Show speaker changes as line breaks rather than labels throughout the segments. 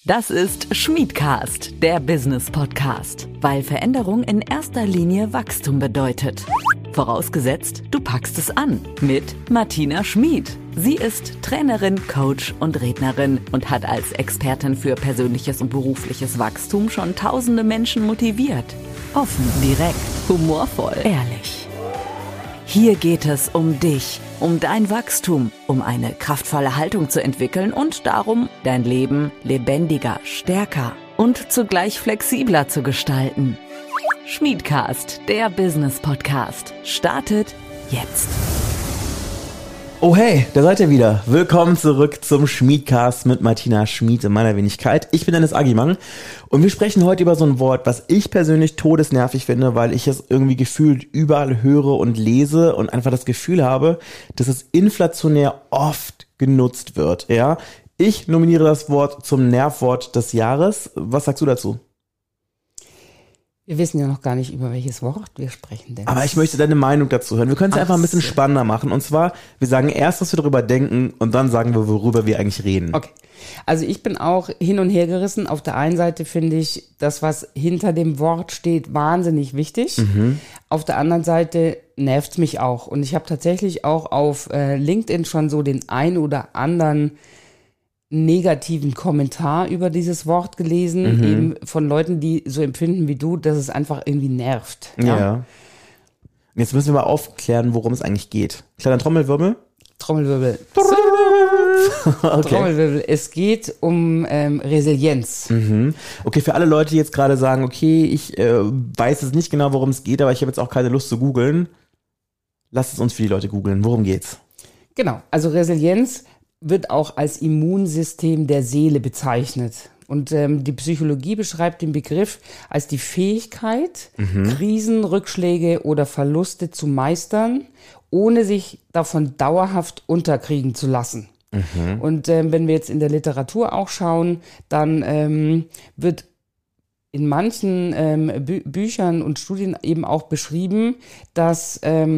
Das ist Schmiedcast, der Business-Podcast, weil Veränderung in erster Linie Wachstum bedeutet. Vorausgesetzt, du packst es an mit Martina Schmid. Sie ist Trainerin, Coach und Rednerin und hat als Expertin für persönliches und berufliches Wachstum schon tausende Menschen motiviert. Offen, direkt, humorvoll, ehrlich. Hier geht es um dich, um dein Wachstum, um eine kraftvolle Haltung zu entwickeln und darum, dein Leben lebendiger, stärker und zugleich flexibler zu gestalten. Schmiedcast, der Business-Podcast, startet jetzt.
Oh hey, da seid ihr wieder. Willkommen zurück zum Schmiedcast mit Martina Schmid in meiner Wenigkeit. Ich bin Dennis Agimann und wir sprechen heute über so ein Wort, was ich persönlich todesnervig finde, weil ich es irgendwie gefühlt überall höre und lese und einfach das Gefühl habe, dass es inflationär oft genutzt wird. Ja, ich nominiere das Wort zum Nervwort des Jahres. Was sagst du dazu?
Wir wissen ja noch gar nicht, über welches Wort wir sprechen. Denn
Aber ich möchte deine Meinung dazu hören. Wir können es einfach ein bisschen spannender machen. Und zwar, wir sagen erst, was wir darüber denken und dann sagen wir, worüber wir eigentlich reden.
Okay. Also ich bin auch hin und her gerissen. Auf der einen Seite finde ich das, was hinter dem Wort steht, wahnsinnig wichtig. Auf der anderen Seite nervt es mich auch. Und ich habe tatsächlich auch auf LinkedIn schon so den ein oder anderen negativen Kommentar über dieses Wort gelesen, eben von Leuten, die so empfinden wie du, dass es einfach irgendwie nervt.
Ja. Jetzt müssen wir mal aufklären, worum es eigentlich geht. Kleiner Trommelwirbel.
Trommelwirbel.
Okay.
Trommelwirbel. Es geht um Resilienz.
Okay, für alle Leute, die jetzt gerade sagen, okay, ich weiß jetzt nicht genau, worum es geht, aber ich habe jetzt auch keine Lust zu googeln. Lasst es uns für die Leute googeln. Worum geht's?
Genau, also Resilienz wird auch als Immunsystem der Seele bezeichnet. Und die Psychologie beschreibt den Begriff als die Fähigkeit, Krisen, Rückschläge oder Verluste zu meistern, ohne sich davon dauerhaft unterkriegen zu lassen. Und wenn wir jetzt in der Literatur auch schauen, dann wird in manchen Büchern und Studien eben auch beschrieben, dass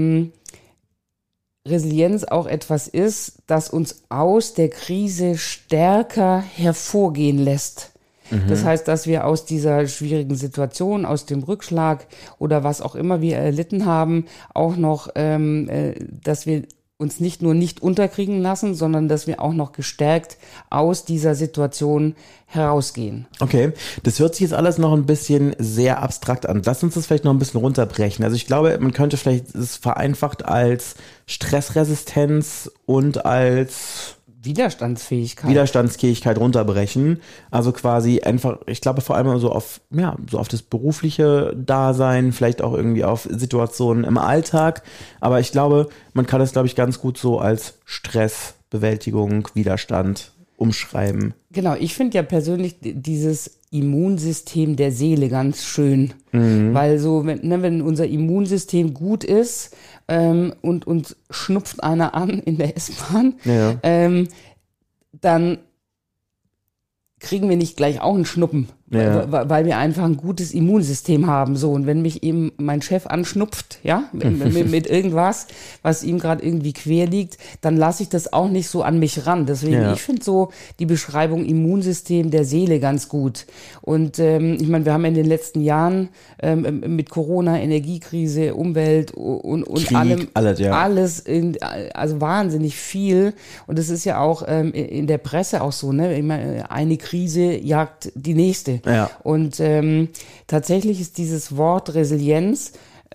Resilienz auch etwas ist, das uns aus der Krise stärker hervorgehen lässt. Das heißt, dass wir aus dieser schwierigen Situation, aus dem Rückschlag oder was auch immer wir erlitten haben, auch noch, dass wir uns nicht nur nicht unterkriegen lassen, sondern dass wir auch noch gestärkt aus dieser Situation herausgehen.
Okay, das hört sich jetzt alles noch ein bisschen sehr abstrakt an. Lass uns das vielleicht noch ein bisschen runterbrechen. Also ich glaube, man könnte vielleicht es vereinfacht als Stressresistenz und als Widerstandsfähigkeit runterbrechen. Also quasi einfach, ich glaube vor allem so auf das berufliche Dasein, vielleicht auch irgendwie auf Situationen im Alltag. Aber ich glaube, man kann es, glaube ich, ganz gut so als Stressbewältigung, Widerstand umschreiben.
Genau, ich finde ja persönlich dieses Immunsystem der Seele ganz schön, weil so, wenn unser Immunsystem gut ist und uns schnupft einer an in der S-Bahn, dann kriegen wir nicht gleich auch einen Schnuppen, weil wir einfach ein gutes Immunsystem haben. So, und wenn mich eben mein Chef anschnupft, mit irgendwas, was ihm gerade irgendwie quer liegt, dann lasse ich das auch nicht so an mich ran. Deswegen, ich finde so die Beschreibung Immunsystem der Seele ganz gut. Und ich meine, wir haben in den letzten Jahren mit Corona, Energiekrise, Umwelt und Krieg, alles also wahnsinnig viel. Und es ist ja auch in der Presse auch so, ne? Ich meine, eine Krise jagt die nächste.
Ja.
Und tatsächlich ist dieses Wort Resilienz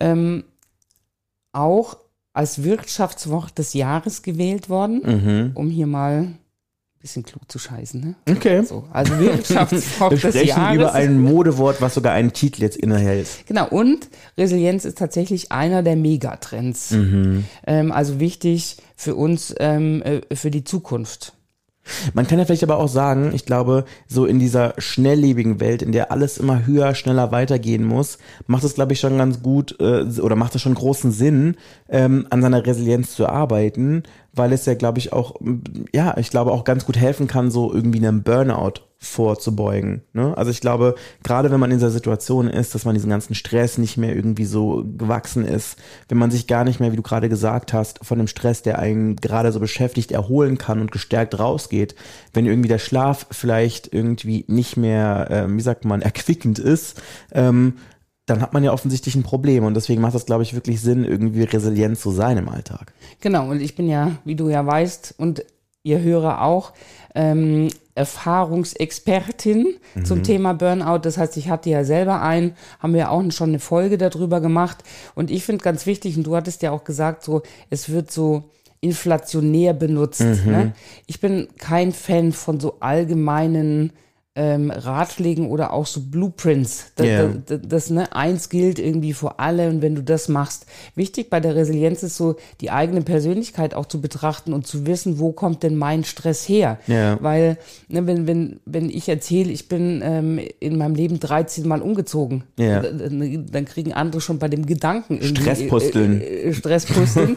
auch als Wirtschaftswort des Jahres gewählt worden, um hier mal ein bisschen klug zu scheißen. Ne?
Okay.
So, also Wirtschaftswort des Jahres.
Wir sprechen über ein Modewort, was sogar einen Titel jetzt innehält.
Genau, und Resilienz ist tatsächlich einer der Megatrends. Also wichtig für uns, für die Zukunft.
Man kann ja vielleicht aber auch sagen, ich glaube, so in dieser schnelllebigen Welt, in der alles immer höher, schneller weitergehen muss, macht es, glaube ich, schon ganz gut oder macht es schon großen Sinn, an seiner Resilienz zu arbeiten, weil es ja, glaube ich, auch, ich glaube auch ganz gut helfen kann, so irgendwie einem Burnout vorzubeugen. Ne? Also ich glaube, gerade wenn man in dieser Situation ist, dass man diesen ganzen Stress nicht mehr irgendwie so gewachsen ist, wenn man sich gar nicht mehr, wie du gerade gesagt hast, von dem Stress, der einen gerade so beschäftigt, erholen kann und gestärkt rausgeht, wenn irgendwie der Schlaf vielleicht irgendwie nicht mehr, erquickend ist, dann hat man ja offensichtlich ein Problem und deswegen macht das, glaube ich, wirklich Sinn, irgendwie resilient zu sein im Alltag.
Genau, und ich bin ja, wie du ja weißt und ihr Hörer auch, Erfahrungsexpertin zum Thema Burnout. Das heißt, ich hatte ja selber haben wir auch schon eine Folge darüber gemacht. Und ich finde ganz wichtig, und du hattest ja auch gesagt, so, es wird so inflationär benutzt. Ne? Ich bin kein Fan von so allgemeinen Ratschlägen oder auch so Blueprints. Das eins gilt irgendwie für alle und wenn du das machst. Wichtig bei der Resilienz ist so, die eigene Persönlichkeit auch zu betrachten und zu wissen, wo kommt denn mein Stress her? Ja. Weil, wenn ich erzähle, ich bin in meinem Leben 13 Mal umgezogen, dann kriegen andere schon bei dem Gedanken irgendwie Stresspusteln,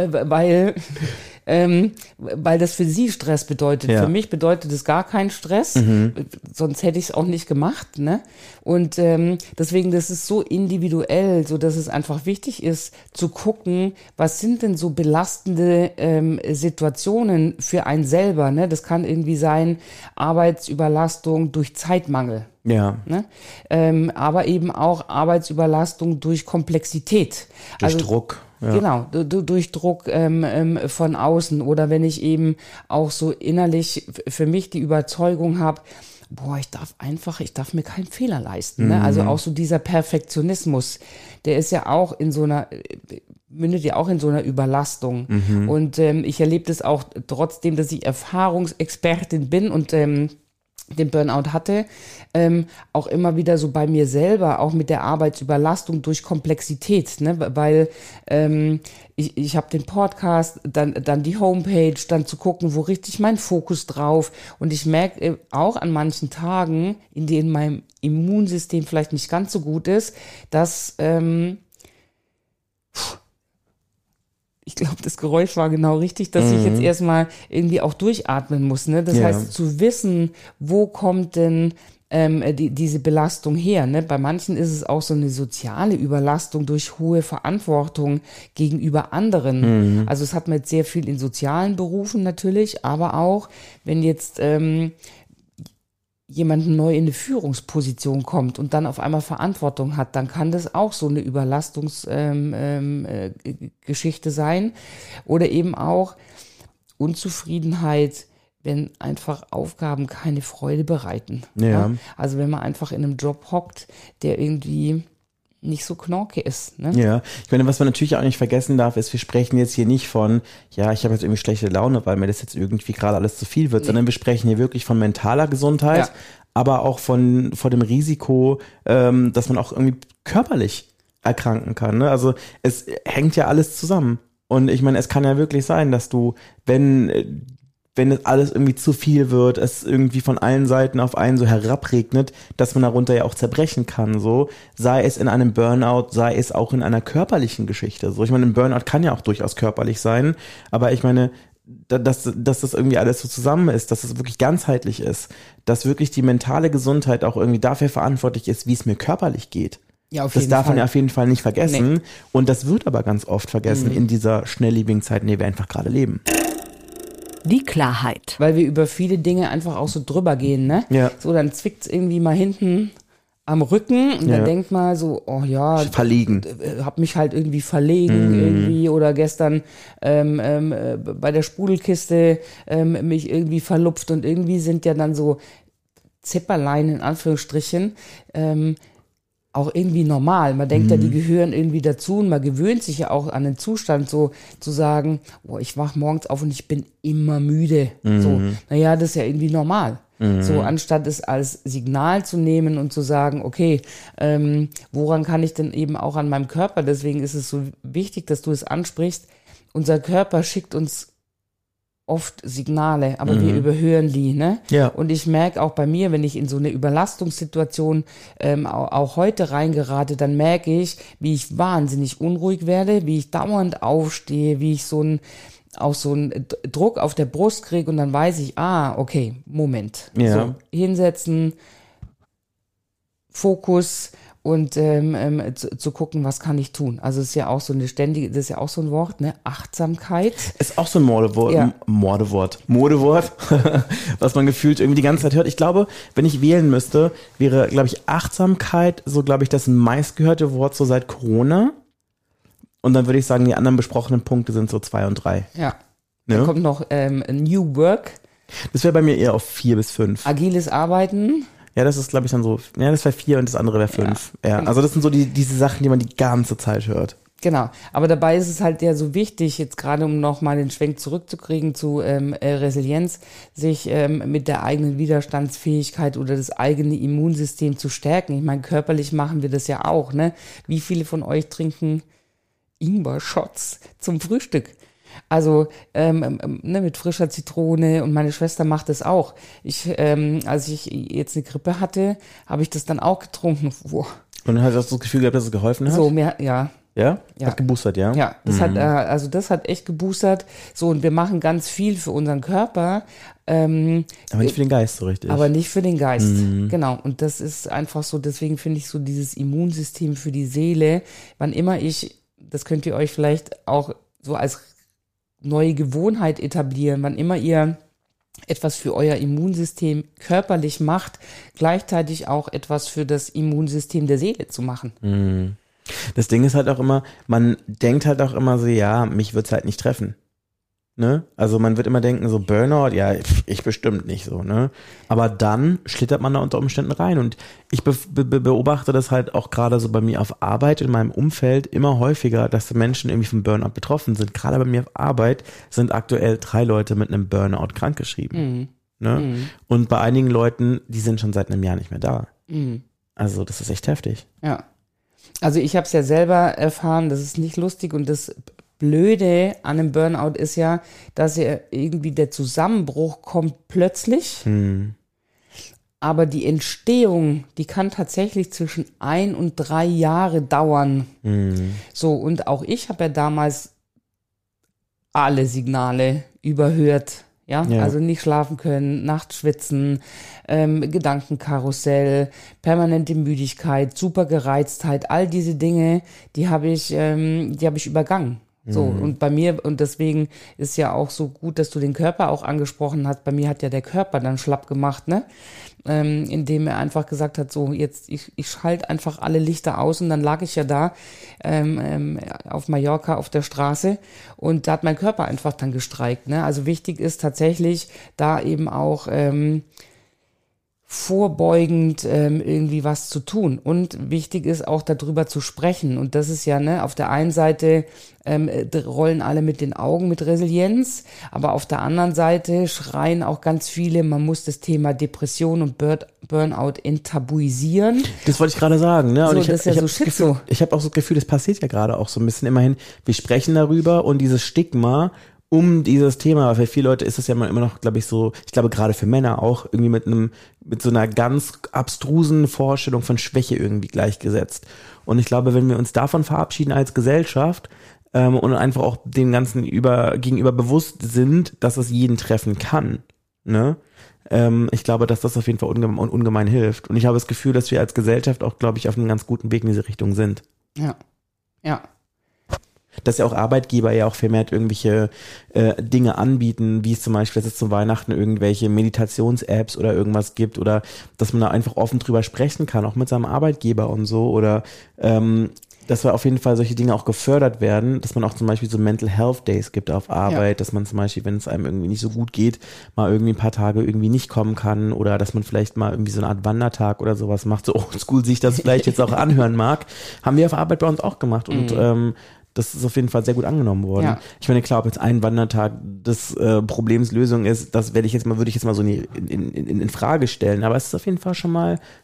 weil das für sie Stress bedeutet. Ja. Für mich bedeutet es gar keinen Stress, sonst hätte ich es auch nicht gemacht. Ne? Und deswegen, das ist so individuell, so dass es einfach wichtig ist, zu gucken, was sind denn so belastende Situationen für einen selber. Ne? Das kann irgendwie sein, Arbeitsüberlastung durch Zeitmangel. Ja. Ne? Aber eben auch Arbeitsüberlastung durch Komplexität.
Durch Druck.
Ja. Genau, durch Druck von außen oder wenn ich eben auch so innerlich für mich die Überzeugung habe, ich darf mir keinen Fehler leisten. Ne? Also auch so dieser Perfektionismus, der ist ja auch mündet ja auch in so einer Überlastung. Und ich erlebe das auch trotzdem, dass ich Erfahrungsexpertin bin und den Burnout hatte, auch immer wieder so bei mir selber, auch mit der Arbeitsüberlastung durch Komplexität, ne? Weil ich habe den Podcast, dann die Homepage, dann zu gucken, wo richte ich meinen Fokus drauf und ich merke auch an manchen Tagen, in denen mein Immunsystem vielleicht nicht ganz so gut ist, dass ich glaube, das Geräusch war genau richtig, dass ich jetzt erstmal irgendwie auch durchatmen muss. Ne? Das heißt, zu wissen, wo kommt denn diese Belastung her? Ne? Bei manchen ist es auch so eine soziale Überlastung durch hohe Verantwortung gegenüber anderen. Also es hat man jetzt sehr viel in sozialen Berufen natürlich, aber auch, wenn jetzt jemand neu in eine Führungsposition kommt und dann auf einmal Verantwortung hat, dann kann das auch so eine Überlastungsgeschichte sein. Oder eben auch Unzufriedenheit, wenn einfach Aufgaben keine Freude bereiten. Ja. Also wenn man einfach in einem Job hockt, der irgendwie nicht so knorke ist. Ne?
Ja, ich meine, was man natürlich auch nicht vergessen darf, ist, wir sprechen jetzt hier nicht von, ich habe jetzt irgendwie schlechte Laune, weil mir das jetzt irgendwie gerade alles zu viel wird, sondern wir sprechen hier wirklich von mentaler Gesundheit, aber auch vor dem Risiko, dass man auch irgendwie körperlich erkranken kann. Ne? Also es hängt ja alles zusammen. Und ich meine, es kann ja wirklich sein, dass du, wenn es alles irgendwie zu viel wird, es irgendwie von allen Seiten auf einen so herabregnet, dass man darunter ja auch zerbrechen kann, so, sei es in einem Burnout, sei es auch in einer körperlichen Geschichte, so, ich meine, ein Burnout kann ja auch durchaus körperlich sein, aber ich meine, dass das irgendwie alles so zusammen ist, dass es wirklich ganzheitlich ist, dass wirklich die mentale Gesundheit auch irgendwie dafür verantwortlich ist, wie es mir körperlich geht. Ja, auf jeden Fall. Das darf man ja auf jeden Fall nicht vergessen, und das wird aber ganz oft vergessen in dieser schnelllebigen Zeit, in der wir einfach gerade leben.
Die Klarheit.
Weil wir über viele Dinge einfach auch so drüber gehen, ne? Ja. So, dann zwickt's irgendwie mal hinten am Rücken und dann denkt man so,
verlegen.
Hab mich halt irgendwie verlegen irgendwie oder gestern bei der Sprudelkiste mich irgendwie verlupft und irgendwie sind ja dann so Zipperlein in Anführungsstrichen auch irgendwie normal. Man denkt ja, die gehören irgendwie dazu und man gewöhnt sich ja auch an den Zustand, so zu sagen, ich wach morgens auf und ich bin immer müde. So, naja, das ist ja irgendwie normal. So, anstatt es als Signal zu nehmen und zu sagen, okay, woran kann ich denn eben auch an meinem Körper, deswegen ist es so wichtig, dass du es ansprichst, unser Körper schickt uns oft Signale, aber wir überhören die, ne? Ja. Und ich merke auch bei mir, wenn ich in so eine Überlastungssituation auch heute reingerate, dann merke ich, wie ich wahnsinnig unruhig werde, wie ich dauernd aufstehe, wie ich so ein auch so einen Druck auf der Brust kriege und dann weiß ich, okay, Moment.
Ja.
So, hinsetzen, Fokus und zu gucken, was kann ich tun. Also es ist ja auch so eine ständige, das ist ja auch so ein Wort, ne? Achtsamkeit.
Ist auch so ein Modewort, was man gefühlt irgendwie die ganze Zeit hört. Ich glaube, wenn ich wählen müsste, wäre, glaube ich, Achtsamkeit so, glaube ich, das meistgehörte Wort so seit Corona. Und dann würde ich sagen, die anderen besprochenen Punkte sind so 2 und 3.
Ja.
Ne?
Da kommt noch New Work.
Das wäre bei mir eher auf 4 bis 5.
Agiles Arbeiten.
Ja, das ist, glaube ich, dann so, ja, das wäre 4 und das andere wäre 5. Ja. Also das sind so diese Sachen, die man die ganze Zeit hört.
Genau, aber dabei ist es halt ja so wichtig, jetzt gerade um nochmal den Schwenk zurückzukriegen zu Resilienz, sich mit der eigenen Widerstandsfähigkeit oder das eigene Immunsystem zu stärken. Ich meine, körperlich machen wir das ja auch, ne? Wie viele von euch trinken Ingwer-Shots zum Frühstück? Also mit frischer Zitrone, und meine Schwester macht das auch. Als ich jetzt eine Grippe hatte, habe ich das dann auch getrunken. Wow.
Und dann hast du das Gefühl gehabt, dass es geholfen hat?
So, ja.
Ja?
Ja.
Hat geboostert, ja?
Ja, das hat echt geboostert. So, und wir machen ganz viel für unseren Körper.
Aber nicht für den Geist so richtig.
Aber nicht für den Geist. Genau. Und das ist einfach so, deswegen finde ich so dieses Immunsystem für die Seele, wann immer das könnt ihr euch vielleicht auch so als neue Gewohnheit etablieren, wann immer ihr etwas für euer Immunsystem körperlich macht, gleichzeitig auch etwas für das Immunsystem der Seele zu machen.
Das Ding ist halt auch immer, man denkt halt auch immer so, ja, mich wird's halt nicht treffen. Ne? Also man wird immer denken, so Burnout, ja, ich bestimmt nicht so, ne? Aber dann schlittert man da unter Umständen rein, und ich beobachte das halt auch gerade so bei mir auf Arbeit in meinem Umfeld immer häufiger, dass Menschen irgendwie vom Burnout betroffen sind. Gerade bei mir auf Arbeit sind aktuell 3 Leute mit einem Burnout krankgeschrieben. Ne? Und bei einigen Leuten, die sind schon seit einem Jahr nicht mehr da. Also das ist echt heftig.
Ja. Also ich habe es ja selber erfahren, das ist nicht lustig, und das Blöde an einem Burnout ist ja, dass irgendwie der Zusammenbruch kommt plötzlich, aber die Entstehung, die kann tatsächlich zwischen 1 und 3 Jahre dauern. So, und auch ich habe ja damals alle Signale überhört. Ja, also nicht schlafen können, nachts schwitzen, Gedankenkarussell, permanente Müdigkeit, super Gereiztheit, all diese Dinge, die habe ich übergangen. So, und bei mir, und deswegen ist ja auch so gut, dass du den Körper auch angesprochen hast. Bei mir hat ja der Körper dann schlapp gemacht, ne? Indem er einfach gesagt hat, so, jetzt, ich schalte einfach alle Lichter aus, und dann lag ich ja da auf Mallorca auf der Straße, und da hat mein Körper einfach dann gestreikt, ne? Also wichtig ist tatsächlich, da eben auch vorbeugend irgendwie was zu tun, und wichtig ist auch darüber zu sprechen, und das ist ja, ne, auf der einen Seite rollen alle mit den Augen mit Resilienz, aber auf der anderen Seite schreien auch ganz viele, man muss das Thema Depression und Burnout enttabuisieren.
Das wollte ich gerade sagen, ne? Und
so, ich
habe auch so das Gefühl, das passiert ja gerade auch so ein bisschen immerhin, wir sprechen darüber, und dieses Stigma um dieses Thema, für viele Leute ist es ja immer noch, glaube ich, so, ich glaube gerade für Männer auch, irgendwie mit so einer ganz abstrusen Vorstellung von Schwäche irgendwie gleichgesetzt. Und ich glaube, wenn wir uns davon verabschieden als Gesellschaft und einfach auch dem Ganzen gegenüber bewusst sind, dass es jeden treffen kann, ne? Ich glaube, dass das auf jeden Fall ungemein hilft. Und ich habe das Gefühl, dass wir als Gesellschaft auch, glaube ich, auf einem ganz guten Weg in diese Richtung sind.
Ja.
Dass ja auch Arbeitgeber ja auch vermehrt irgendwelche Dinge anbieten, wie es zum Beispiel, dass es zu Weihnachten irgendwelche Meditations-Apps oder irgendwas gibt, oder dass man da einfach offen drüber sprechen kann, auch mit seinem Arbeitgeber und so, oder dass wir auf jeden Fall solche Dinge auch gefördert werden, dass man auch zum Beispiel so Mental Health Days gibt auf Arbeit, dass man zum Beispiel, wenn es einem irgendwie nicht so gut geht, mal irgendwie ein paar Tage irgendwie nicht kommen kann, oder dass man vielleicht mal irgendwie so eine Art Wandertag oder sowas macht, so oldschool sich das vielleicht jetzt auch anhören mag, haben wir auf Arbeit bei uns auch gemacht, und das ist auf jeden Fall sehr gut angenommen worden. Ja. Ich meine, klar, ob jetzt ein Wandertag des Problems Lösung ist, das würde ich jetzt mal so in Frage stellen. Aber es ist auf jeden Fall schon mal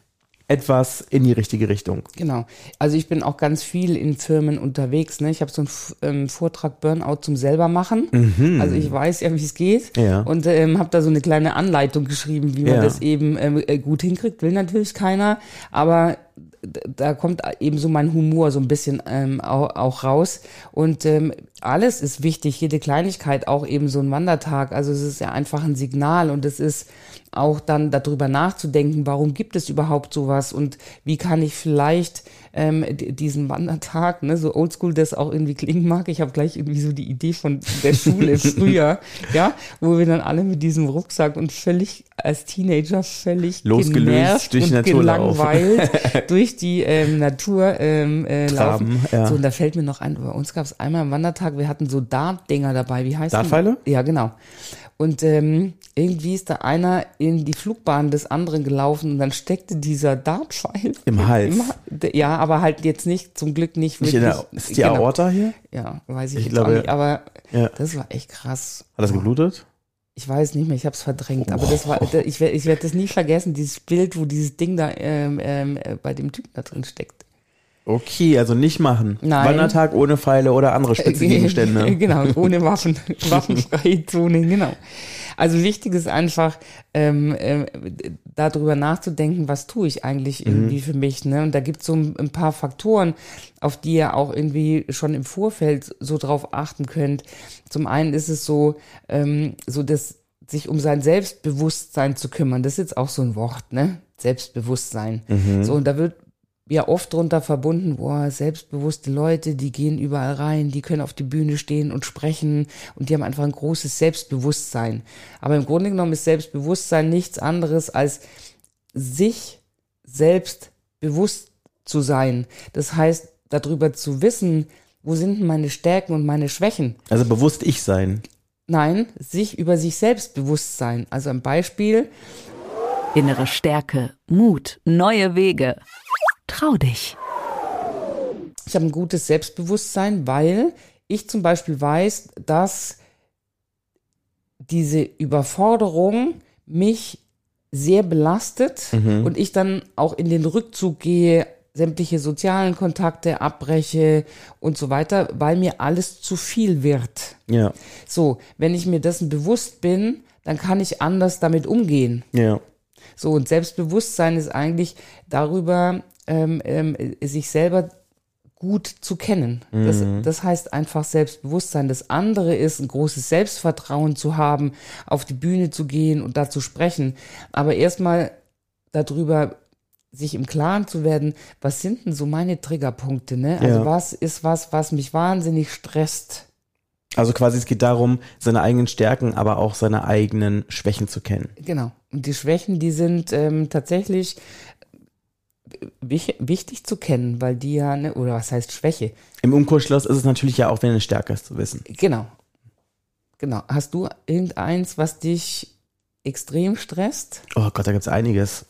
etwas in die richtige Richtung.
Genau. Also ich bin auch ganz viel in Firmen unterwegs. Ne? Ich habe so einen Vortrag Burnout zum Selbermachen. Also ich weiß ja, wie es geht.
Ja.
Und habe da so eine kleine Anleitung geschrieben, wie man das eben gut hinkriegt. Will natürlich keiner. Aber da kommt eben so mein Humor so ein bisschen auch raus. Und alles ist wichtig, jede Kleinigkeit, auch eben so ein Wandertag. Also es ist ja einfach ein Signal und es ist auch dann darüber nachzudenken, warum gibt es überhaupt sowas und wie kann ich vielleicht diesen Wandertag, ne, so oldschool das auch irgendwie klingen mag. Ich habe gleich irgendwie so die Idee von der Schule früher, ja, wo wir dann alle mit diesem Rucksack und völlig als Teenager völlig
losgelöst durch die Natur
gelangweilt durch die Natur laufen.
Ja.
So, und da fällt mir noch ein, bei uns gab es einmal am Wandertag, wir hatten so Dartdinger dabei, wie heißt
Dartpfeile?
Ja, genau. Und irgendwie ist da einer in die Flugbahn des anderen gelaufen und dann steckte dieser Dartpfeil
im Hals.
Ja, aber halt jetzt nicht, zum Glück nicht wirklich.
Ist die Aorta hier?
Ja, weiß ich jetzt
glaube,
auch nicht, aber
ja.
das war echt krass.
Hat das geblutet?
Ich weiß nicht mehr, ich habe es verdrängt, aber das war, ich werde das nie vergessen, dieses Bild, wo dieses Ding da bei dem Typen da drin steckt.
Okay, also nicht machen.
Nein.
Wandertag ohne Pfeile oder andere spitze Gegenstände.
Genau, ohne Waffen, waffenfreie Zone, genau. Also wichtig ist einfach, darüber nachzudenken, was tue ich eigentlich irgendwie für mich, ne? Und da gibt es so ein paar Faktoren, auf die ihr auch irgendwie schon im Vorfeld so drauf achten könnt. Zum einen ist es so dass sich um sein Selbstbewusstsein zu kümmern. Das ist jetzt auch so ein Wort, ne? Selbstbewusstsein. So, und da wird ja oft drunter verbunden, selbstbewusste Leute, die gehen überall rein, die können auf die Bühne stehen und sprechen und die haben einfach ein großes Selbstbewusstsein. Aber im Grunde genommen ist Selbstbewusstsein nichts anderes als sich selbst bewusst zu sein. Das heißt, darüber zu wissen, wo sind meine Stärken und meine Schwächen.
Also bewusst ich sein.
Nein, sich über sich selbst bewusst sein. Also ein Beispiel.
Innere Stärke, Mut, neue Wege. Trau dich.
Ich habe ein gutes Selbstbewusstsein, weil ich zum Beispiel weiß, dass diese Überforderung mich sehr belastet und ich dann auch in den Rückzug gehe, sämtliche sozialen Kontakte abbreche und so weiter, weil mir alles zu viel wird.
Ja.
So, wenn ich mir dessen bewusst bin, dann kann ich anders damit umgehen.
Ja.
So, und Selbstbewusstsein ist eigentlich darüber, sich selber gut zu kennen. Das heißt einfach Selbstbewusstsein. Das andere ist, ein großes Selbstvertrauen zu haben, auf die Bühne zu gehen und da zu sprechen. Aber erstmal darüber sich im Klaren zu werden, was sind denn so meine Triggerpunkte, ne? Also was ist was mich wahnsinnig stresst?
Also quasi es geht darum, seine eigenen Stärken, aber auch seine eigenen Schwächen zu kennen.
Genau. Und die Schwächen, die sind tatsächlich wichtig zu kennen, weil die ja, ne, oder was heißt Schwäche?
Im Umkehrschluss ist es natürlich ja auch, wenn eine Stärke ist, zu wissen.
Genau. Hast du irgendeins, was dich extrem stresst?
Oh Gott, da gibt's einiges.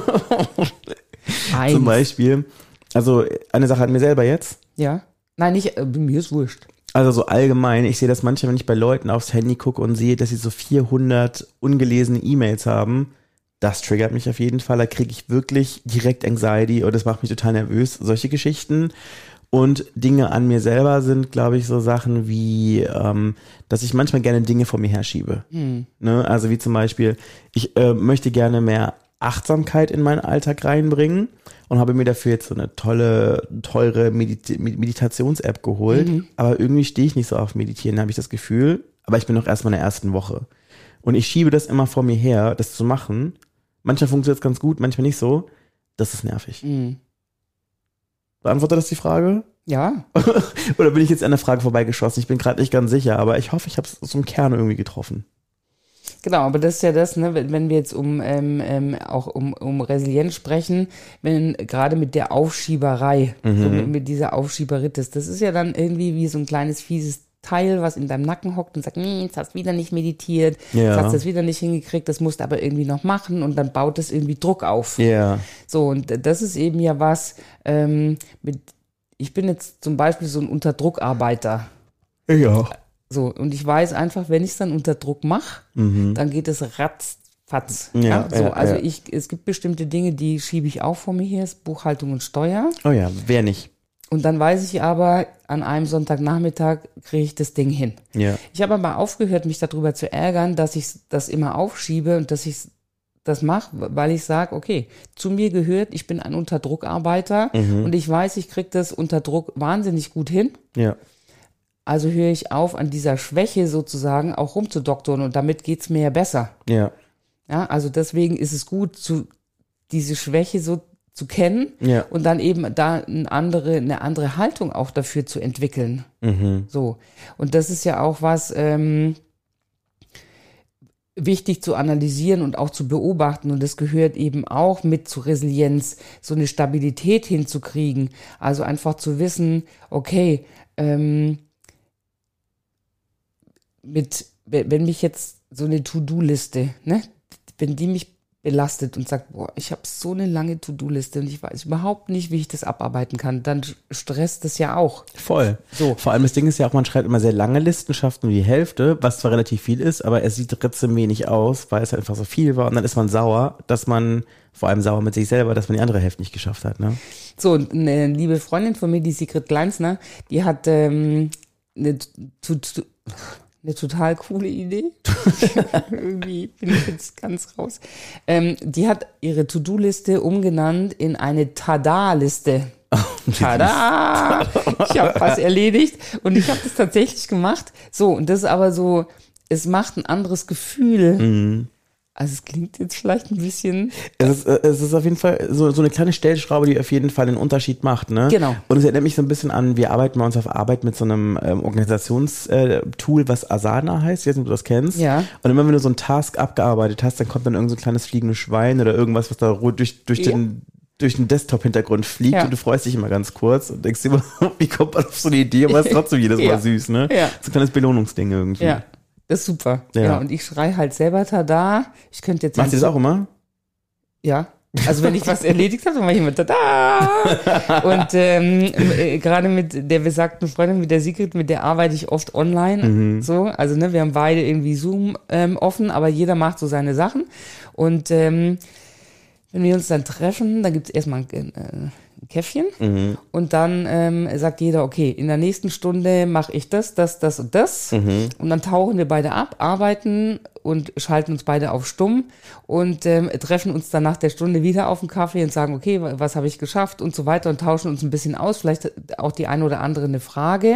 Zum Beispiel, also eine Sache an mir selber jetzt.
Ja. Nein, nicht, mir ist wurscht.
Also so allgemein, ich sehe das manchmal, wenn ich bei Leuten aufs Handy gucke und sehe, dass sie so 400 ungelesene E-Mails haben. Das triggert mich auf jeden Fall. Da kriege ich wirklich direkt Anxiety und das macht mich total nervös. Solche Geschichten. Und Dinge an mir selber sind, glaube ich, so Sachen wie, dass ich manchmal gerne Dinge vor mir herschiebe. Ne? Also wie zum Beispiel, ich möchte gerne mehr Achtsamkeit in meinen Alltag reinbringen und habe mir dafür jetzt so eine teure Meditations-App geholt. Aber irgendwie stehe ich nicht so auf Meditieren, habe ich das Gefühl. Aber ich bin noch erst mal in der ersten Woche. Und ich schiebe das immer vor mir her, das zu machen. Manchmal funktioniert es ganz gut, manchmal nicht so. Das ist nervig. Beantwortet das die Frage?
Ja.
Oder bin ich jetzt an der Frage vorbeigeschossen? Ich bin gerade nicht ganz sicher, aber ich hoffe, ich habe es zum Kern irgendwie getroffen.
Genau, aber das ist ja das, ne, wenn wir jetzt um Resilienz sprechen, wenn gerade mit der Aufschieberei, so mit dieser Aufschieberitis, das ist ja dann irgendwie wie so ein kleines fieses Teil, was in deinem Nacken hockt und sagt, nee, jetzt hast du wieder nicht meditiert, jetzt hast du das wieder nicht hingekriegt, das musst du aber irgendwie noch machen und dann baut das irgendwie Druck auf.
Ja.
So, und das ist eben ja was, ich bin jetzt zum Beispiel so ein Unterdruckarbeiter.
Ja.
So, und ich weiß einfach, wenn ich es dann unter Druck mache, dann geht es Fatz.
Ja,
So, also
ja.
es gibt bestimmte Dinge, die schiebe ich auch vor mir her, ist Buchhaltung und Steuer.
Oh ja, wer nicht?
Und dann weiß ich aber, an einem Sonntagnachmittag kriege ich das Ding hin.
Ja.
Ich habe aber aufgehört, mich darüber zu ärgern, dass ich das immer aufschiebe und dass ich das mache, weil ich sage, okay, zu mir gehört, ich bin ein Unterdruckarbeiter und ich weiß, ich kriege das unter Druck wahnsinnig gut hin.
Ja.
Also höre ich auf, an dieser Schwäche sozusagen auch rumzudoktern und damit geht's mir ja besser.
Ja.
Ja, also deswegen ist es gut, diese Schwäche so zu kennen
Ja.
und dann eben da eine andere Haltung auch dafür zu entwickeln. So. Und das ist ja auch was wichtig zu analysieren und auch zu beobachten. Und das gehört eben auch mit zur Resilienz, so eine Stabilität hinzukriegen. Also einfach zu wissen, okay, wenn mich jetzt so eine To-Do-Liste, ne, wenn die mich belastet und sagt, boah, ich habe so eine lange To-Do-Liste und ich weiß überhaupt nicht, wie ich das abarbeiten kann, dann stresst das ja auch.
Voll.
So.
Vor allem das Ding ist ja auch, man schreibt immer sehr lange Listen, schafft nur die Hälfte, was zwar relativ viel ist, aber es sieht trotzdem wenig aus, weil es halt einfach so viel war und dann ist man sauer, dass man, vor allem sauer mit sich selber, dass man die andere Hälfte nicht geschafft hat, ne?
So, eine liebe Freundin von mir, die Sigrid Gleinsner, die hat eine total coole Idee. Irgendwie bin ich jetzt ganz raus. Die hat ihre To-Do-Liste umgenannt in eine Tada-Liste. Tada! Ich habe was erledigt und ich habe das tatsächlich gemacht. So, und das ist aber so, es macht ein anderes Gefühl. Also es klingt jetzt vielleicht ein bisschen...
Es ist auf jeden Fall so eine kleine Stellschraube, die auf jeden Fall einen Unterschied macht, ne?
Genau.
Und es erinnert mich so ein bisschen an, wir arbeiten bei uns auf Arbeit mit so einem Organisationstool, was Asana heißt, ich weiß nicht, ob du das kennst.
Ja.
Und immer wenn du so einen Task abgearbeitet hast, dann kommt dann irgend so ein kleines fliegendes Schwein oder irgendwas, was da durch den Desktop-Hintergrund fliegt
Ja.
und du freust dich immer ganz kurz und denkst dir immer, wie kommt man auf so eine Idee, aber es ist trotzdem jedes Mal
Ja.
süß, ne?
Ja.
So ein kleines Belohnungsding irgendwie.
Ja, das ist super.
Ja.
Ja, und ich schreie halt selber Tada. Ich könnte jetzt...
Machst du das auch immer?
Ja. Also wenn ich was erledigt habe, dann mache ich immer Tada! Und gerade mit der besagten Freundin, mit der Sigrid, mit der arbeite ich oft online. So, also ne, wir haben beide irgendwie Zoom offen, aber jeder macht so seine Sachen. Und wenn wir uns dann treffen, dann gibt's erstmal ein Käffchen und dann sagt jeder, okay, in der nächsten Stunde mache ich das und das und dann tauchen wir beide ab, arbeiten und schalten uns beide auf stumm und treffen uns dann nach der Stunde wieder auf den Kaffee und sagen, okay, was habe ich geschafft und so weiter und tauschen uns ein bisschen aus, vielleicht auch die eine oder andere eine Frage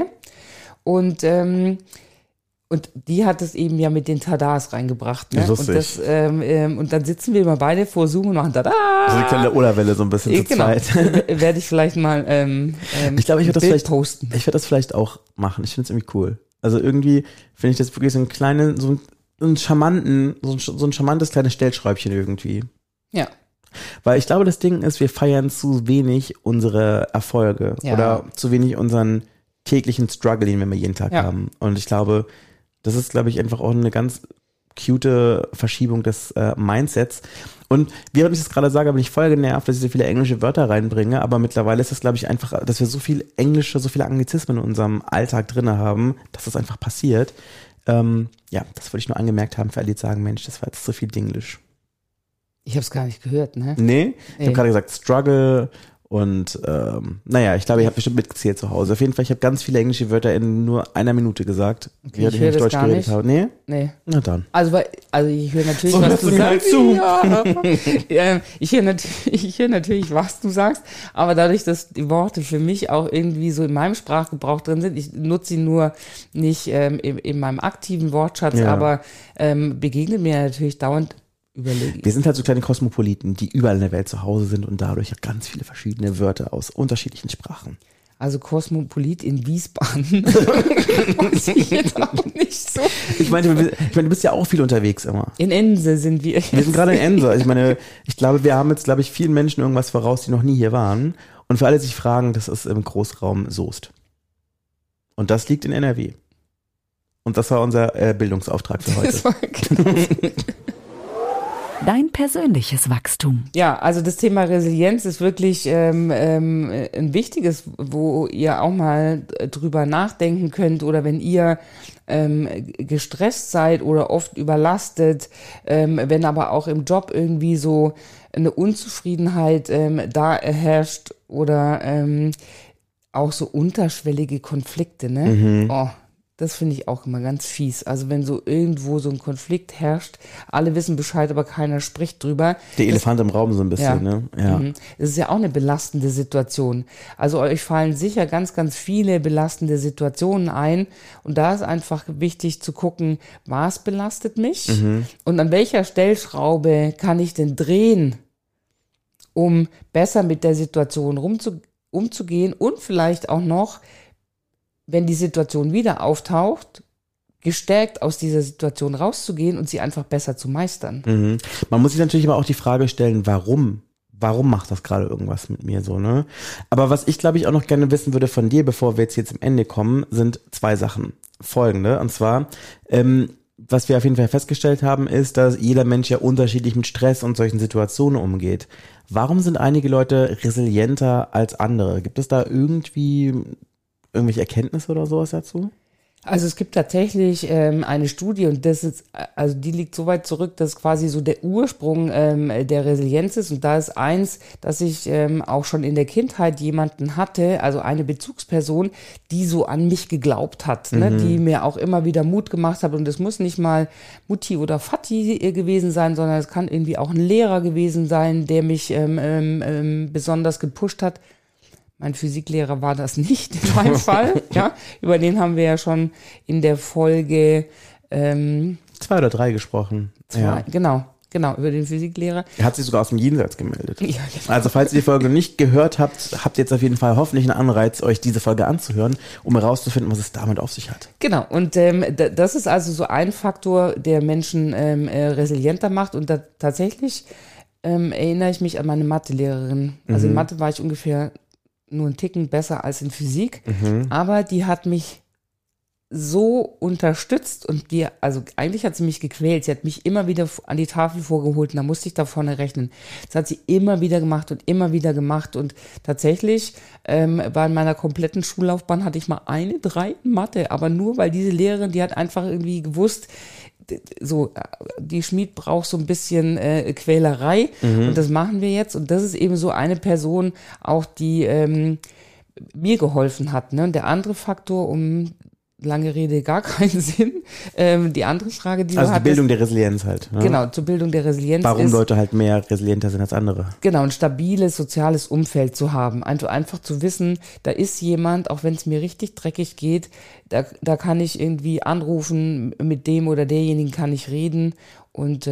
und die hat es eben ja mit den Tadas reingebracht. Ne?
Lustig.
Und dann sitzen wir immer beide vor Zoom und machen Tada!
So eine kleine Oderwelle so ein bisschen zu
Genau.
zweit.
Werde ich vielleicht mal
Ich glaube, ich werde das
Bild
vielleicht
posten.
Ich werde das vielleicht auch machen. Ich finde es irgendwie cool. Also irgendwie finde ich das wirklich so einen kleinen, so ein charmantes kleines Stellschräubchen irgendwie.
Ja.
Weil ich glaube, das Ding ist, wir feiern zu wenig unsere Erfolge
Ja.
oder zu wenig unseren täglichen Struggle, den wir jeden Tag
Ja.
haben. Und ich glaube, das ist, glaube ich, einfach auch eine ganz cute Verschiebung des Mindsets. Und während ich das gerade sage, bin ich voll genervt, dass ich so viele englische Wörter reinbringe, aber mittlerweile ist das, glaube ich, einfach, dass wir so viele Anglizismen in unserem Alltag drinne haben, dass das einfach passiert. Ja, das wollte ich nur angemerkt haben, für alle, die sagen, Mensch, das war jetzt so viel Dinglisch.
Ich habe es gar nicht gehört, ne?
Nee, ich
Nee.
habe gerade gesagt Struggle und naja, ich glaube, ich habe bestimmt mitgezählt zu Hause. Auf jeden Fall, ich habe ganz viele englische Wörter in nur einer Minute gesagt,
Okay,
während
ich höre das
Deutsch
gar
geredet
nicht.
habe. Nee?
Nee.
Na dann.
Also ich höre natürlich,
So,
was
hörst
du
du mir halt
sagst.
zu.
Ja, ich höre natürlich, was du sagst, aber dadurch, dass die Worte für mich auch irgendwie so in meinem Sprachgebrauch drin sind, ich nutze sie nur nicht in meinem aktiven Wortschatz,
Ja.
aber begegnet mir natürlich dauernd überlegen.
Wir sind halt so kleine Kosmopoliten, die überall in der Welt zu Hause sind und dadurch ganz viele verschiedene Wörter aus unterschiedlichen Sprachen.
Also Kosmopolit in Wiesbaden. Weiß ich jetzt auch nicht so.
Ich meine, du bist ja auch viel unterwegs immer.
In Ense sind wir.
Wir sind gerade in Ense. Ich meine, ich glaube, wir haben jetzt, glaube ich, vielen Menschen irgendwas voraus, die noch nie hier waren. Und für alle, die sich fragen, das ist im Großraum Soest. Und das liegt in NRW. Und das war unser Bildungsauftrag für heute.
Das war genau.
Dein persönliches Wachstum.
Ja, also das Thema Resilienz ist wirklich ein wichtiges, wo ihr auch mal drüber nachdenken könnt oder wenn ihr gestresst seid oder oft überlastet, wenn aber auch im Job irgendwie so eine Unzufriedenheit da herrscht oder auch so unterschwellige Konflikte, ne?
Mhm.
Oh, das finde ich auch immer ganz fies. Also wenn so irgendwo so ein Konflikt herrscht, alle wissen Bescheid, aber keiner spricht drüber.
Der Elefant im Raum so ein bisschen, ne? Ja.
Das ist ja auch eine belastende Situation. Also euch fallen sicher ganz, ganz viele belastende Situationen ein. Und da ist einfach wichtig zu gucken, was belastet mich und an welcher Stellschraube kann ich denn drehen, um besser mit der Situation umzugehen und vielleicht auch noch, wenn die Situation wieder auftaucht, gestärkt aus dieser Situation rauszugehen und sie einfach besser zu meistern.
Mhm. Man muss sich natürlich aber auch die Frage stellen, warum? Warum macht das gerade irgendwas mit mir so, ne? Aber was ich, glaube ich, auch noch gerne wissen würde von dir, bevor wir jetzt hier zum Ende kommen, sind 2 Sachen. Folgende, und zwar, was wir auf jeden Fall festgestellt haben, ist, dass jeder Mensch ja unterschiedlich mit Stress und solchen Situationen umgeht. Warum sind einige Leute resilienter als andere? Gibt es da irgendwelche Erkenntnisse oder sowas dazu?
Also es gibt tatsächlich eine Studie und das ist, also die liegt so weit zurück, dass quasi so der Ursprung der Resilienz ist und da ist eins, dass ich auch schon in der Kindheit jemanden hatte, also eine Bezugsperson, die so an mich geglaubt hat, ne, die mir auch immer wieder Mut gemacht hat und es muss nicht mal Mutti oder Vati gewesen sein, sondern es kann irgendwie auch ein Lehrer gewesen sein, der mich besonders gepusht hat. Mein Physiklehrer war das nicht in meinem Fall, ja. Über den haben wir ja schon in der Folge
2 oder 3 gesprochen. Ja.
Genau, über den Physiklehrer.
Er hat sich sogar aus dem Jenseits gemeldet.
Ja, genau.
Also falls ihr die Folge nicht gehört habt, habt ihr jetzt auf jeden Fall hoffentlich einen Anreiz, euch diese Folge anzuhören, um herauszufinden, was es damit auf sich hat.
Genau, und das ist also so ein Faktor, der Menschen resilienter macht und da tatsächlich erinnere ich mich an meine Mathelehrerin. Also in Mathe war ich ungefähr nur einen Ticken besser als in Physik, aber die hat mich so unterstützt und also eigentlich hat sie mich gequält. Sie hat mich immer wieder an die Tafel vorgeholt und da musste ich da vorne rechnen. Das hat sie immer wieder gemacht und tatsächlich bei meiner kompletten Schullaufbahn hatte ich mal eine 3 in Mathe, aber nur weil diese Lehrerin, die hat einfach irgendwie gewusst, so, die Schmied braucht so ein bisschen Quälerei und das machen wir jetzt und das ist eben so eine Person auch, die mir geholfen hat, ne? Und der andere Faktor, lange Rede, gar keinen Sinn. Die andere Frage, die du hattest.
Also die Bildung der Resilienz halt. Ne?
Genau, zur Bildung der Resilienz.
Warum Leute halt mehr resilienter sind als andere.
Genau, ein stabiles soziales Umfeld zu haben. Einfach zu wissen, da ist jemand, auch wenn es mir richtig dreckig geht, da kann ich irgendwie anrufen, mit dem oder derjenigen kann ich reden. Und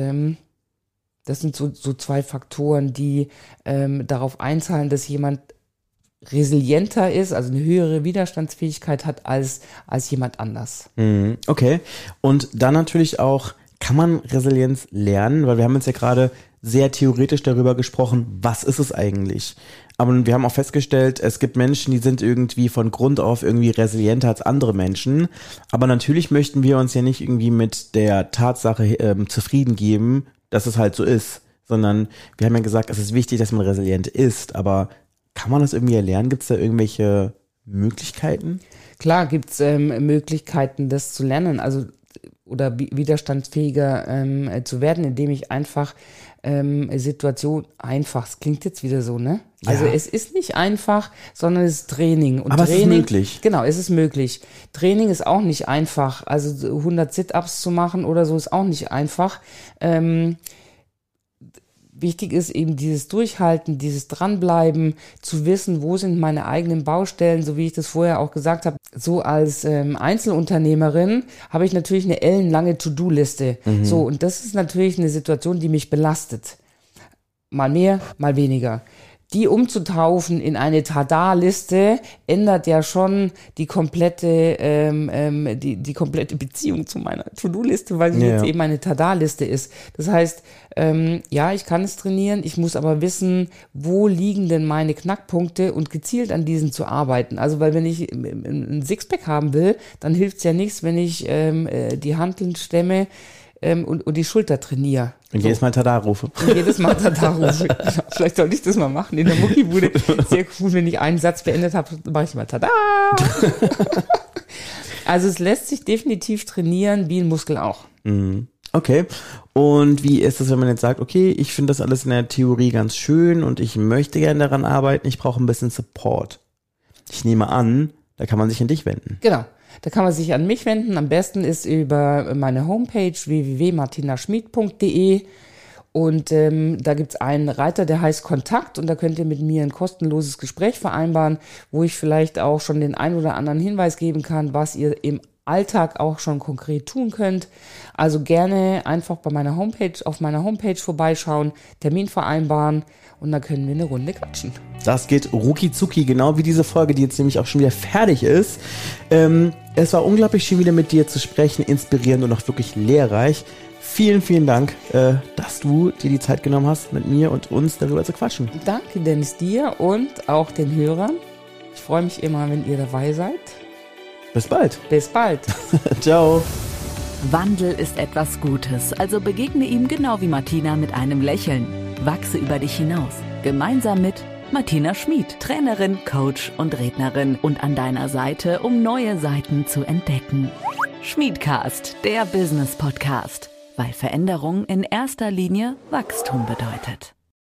das sind so 2 Faktoren, die darauf einzahlen, dass jemand resilienter ist, also eine höhere Widerstandsfähigkeit hat als jemand anders.
Okay. Und dann natürlich auch, kann man Resilienz lernen? Weil wir haben jetzt ja gerade sehr theoretisch darüber gesprochen, was ist es eigentlich? Aber wir haben auch festgestellt, es gibt Menschen, die sind irgendwie von Grund auf irgendwie resilienter als andere Menschen. Aber natürlich möchten wir uns ja nicht irgendwie mit der Tatsache zufrieden geben, dass es halt so ist, sondern wir haben ja gesagt, es ist wichtig, dass man resilient ist, aber kann man das irgendwie erlernen? Gibt es da irgendwelche Möglichkeiten? Klar
gibt's Möglichkeiten, das zu lernen, also oder widerstandsfähiger zu werden, indem ich einfach das klingt jetzt wieder so, ne? Ja. Also es ist nicht einfach, sondern es ist Training. Und
aber
Training,
es ist möglich.
Genau, es ist möglich. Training ist auch nicht einfach, also 100 Sit-Ups zu machen oder so ist auch nicht einfach. Wichtig ist eben dieses Durchhalten, dieses Dranbleiben, zu wissen, wo sind meine eigenen Baustellen, so wie ich das vorher auch gesagt habe. So als Einzelunternehmerin habe ich natürlich eine ellenlange To-Do-Liste. So, und das ist natürlich eine Situation, die mich belastet. Mal mehr, mal weniger. Die umzutaufen in eine Tada-Liste ändert ja schon die komplette die komplette Beziehung zu meiner To-Do-Liste, weil sie jetzt eben eine Tada-Liste ist. Das heißt, ja, ich kann es trainieren, ich muss aber wissen, wo liegen denn meine Knackpunkte und gezielt an diesen zu arbeiten. Also, weil wenn ich ein Sixpack haben will, dann hilft es ja nichts, wenn ich die Hanteln stemme, und die Schulter trainiere.
Und jedes Mal Tada rufe.
Und jedes Mal Tada rufe. Vielleicht sollte ich das mal machen in der Muckibude. Sehr cool, wenn ich einen Satz beendet habe, mache ich mal Tada. Also es lässt sich definitiv trainieren, wie ein Muskel auch.
Okay. Und wie ist es, wenn man jetzt sagt, okay, ich finde das alles in der Theorie ganz schön und ich möchte gerne daran arbeiten, ich brauche ein bisschen Support. Ich nehme an, da kann man sich an dich wenden.
Genau. Da kann man sich an mich wenden. Am besten ist über meine Homepage www.martinaschmid.de und da gibt's einen Reiter, der heißt Kontakt und da könnt ihr mit mir ein kostenloses Gespräch vereinbaren, wo ich vielleicht auch schon den ein oder anderen Hinweis geben kann, was ihr im Alltag auch schon konkret tun könnt. Also gerne einfach auf meiner Homepage vorbeischauen, Termin vereinbaren und dann können wir eine Runde quatschen.
Das geht rucki zucki, genau wie diese Folge, die jetzt nämlich auch schon wieder fertig ist. Es war unglaublich schön, wieder mit dir zu sprechen, inspirierend und auch wirklich lehrreich. Vielen, vielen Dank, dass du dir die Zeit genommen hast, mit mir und uns darüber zu quatschen.
Danke, Dennis, dir und auch den Hörern. Ich freue mich immer, wenn ihr dabei seid.
Bis bald.
Bis bald.
Ciao.
Wandel ist etwas Gutes, also begegne ihm genau wie Martina mit einem Lächeln. Wachse über dich hinaus. Gemeinsam mit Martina Schmid, Trainerin, Coach und Rednerin und an deiner Seite, um neue Seiten zu entdecken. Schmiedcast, der Business Podcast, weil Veränderung in erster Linie Wachstum bedeutet.